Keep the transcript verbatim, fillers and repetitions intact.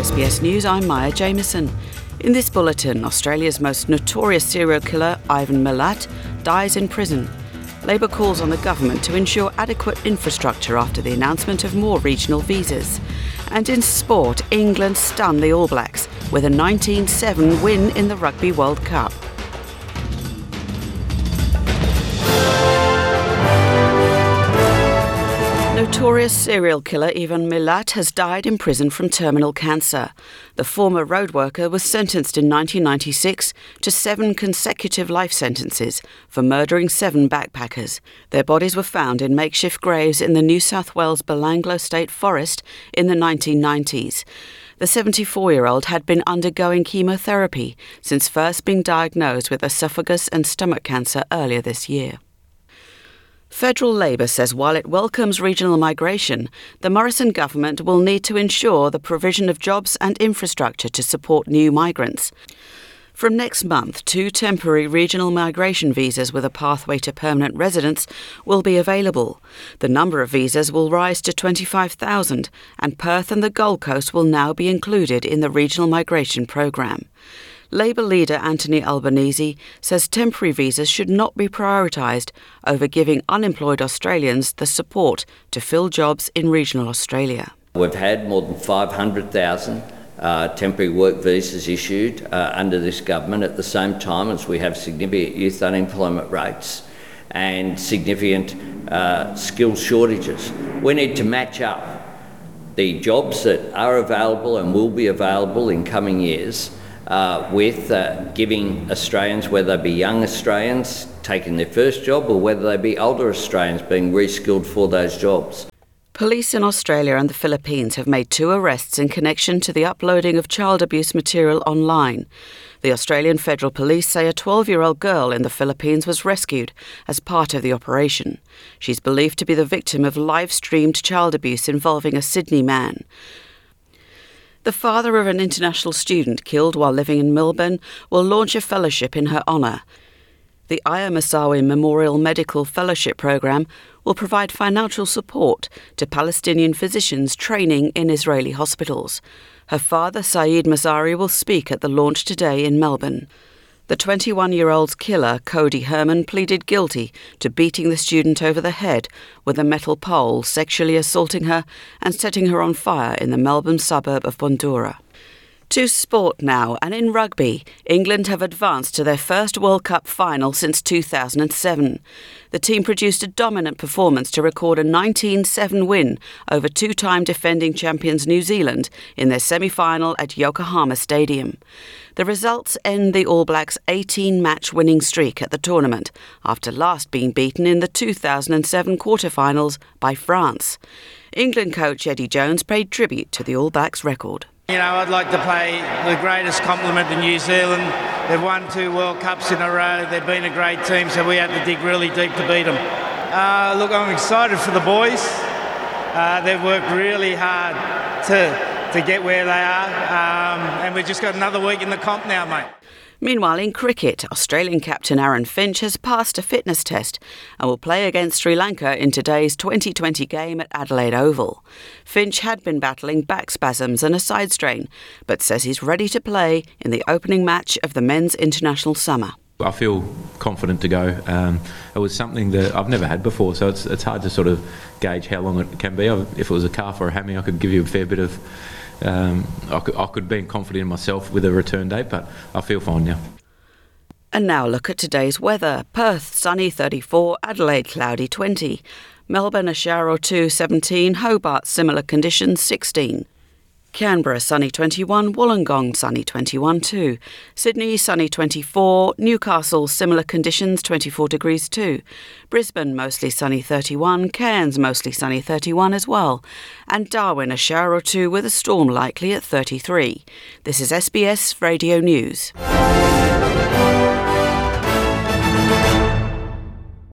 S B S News, I'm Maya Jameson. In this bulletin, Australia's most notorious serial killer, Ivan Milat, dies in prison. Labor calls on the government to ensure adequate infrastructure after the announcement of more regional visas. And in sport, England stunned the All Blacks with a nineteen seven win in the Rugby World Cup. Notorious serial killer Ivan Milat has died in prison from terminal cancer. The former road worker was sentenced in nineteen ninety-six to seven consecutive life sentences for murdering seven backpackers. Their bodies were found in makeshift graves in the New South Wales Belanglo State Forest in the nineteen nineties. The seventy-four-year-old had been undergoing chemotherapy since first being diagnosed with esophagus and stomach cancer earlier this year. Federal Labor says while it welcomes regional migration, the Morrison government will need to ensure the provision of jobs and infrastructure to support new migrants. From next month, two temporary regional migration visas with a pathway to permanent residence will be available. The number of visas will rise to twenty-five thousand, and Perth and the Gold Coast will now be included in the regional migration program. Labor leader Anthony Albanese says temporary visas should not be prioritised over giving unemployed Australians the support to fill jobs in regional Australia. We've had more than five hundred thousand uh, temporary work visas issued uh, under this government at the same time as we have significant youth unemployment rates and significant uh, skills shortages. We need to match up the jobs that are available and will be available in coming years Uh, with uh, giving Australians, whether they be young Australians taking their first job or whether they be older Australians being reskilled for those jobs. Police in Australia and the Philippines have made two arrests in connection to the uploading of child abuse material online. The Australian Federal Police say a twelve-year-old girl in the Philippines was rescued as part of the operation. She's believed to be the victim of live-streamed child abuse involving a Sydney man. The father of an international student killed while living in Melbourne will launch a fellowship in her honour. The Aya Masawi Memorial Medical Fellowship Programme will provide financial support to Palestinian physicians training in Israeli hospitals. Her father, Saeed Mazari, will speak at the launch today in Melbourne. The twenty-one-year-old's killer, Cody Herman, pleaded guilty to beating the student over the head with a metal pole, sexually assaulting her and setting her on fire in the Melbourne suburb of Bundoora. To sport now, and in rugby, England have advanced to their first World Cup final since two thousand seven. The team produced a dominant performance to record a nineteen seven win over two-time defending champions New Zealand in their semi-final at Yokohama Stadium. The results end the All Blacks' eighteen-match winning streak at the tournament, after last being beaten in the two thousand seven quarter-finals by France. England coach Eddie Jones paid tribute to the All Blacks record. You know, I'd like to pay the greatest compliment to New Zealand. They've won two World Cups in a row. They've been a great team, so we had to dig really deep to beat them. Uh, look, I'm excited for the boys. Uh, they've worked really hard to to get where they are, um, and we've just got another week in the comp now, mate. Meanwhile, in cricket, Australian captain Aaron Finch has passed a fitness test and will play against Sri Lanka in today's twenty twenty game at Adelaide Oval. Finch had been battling back spasms and a side strain, but says he's ready to play in the opening match of the men's international summer. I feel confident to go. Um, it was something that I've never had before, so it's, it's hard to sort of gauge how long it can be. If it was a calf or a hammy, I could give you a fair bit of Um, I, could, I could be confident in myself with a return date, but I feel fine now. And now look at today's weather. Perth, sunny thirty-four, Adelaide, cloudy twenty. Melbourne, a shower or two, seventeen. Hobart, similar conditions, sixteen. Canberra, sunny twenty-one. Wollongong, sunny twenty-one too. Sydney, sunny twenty-four. Newcastle, similar conditions, twenty-four degrees too. Brisbane, mostly sunny thirty-one. Cairns, mostly sunny thirty-one as well. And Darwin, a shower or two with a storm likely at thirty-three. This is S B S Radio News.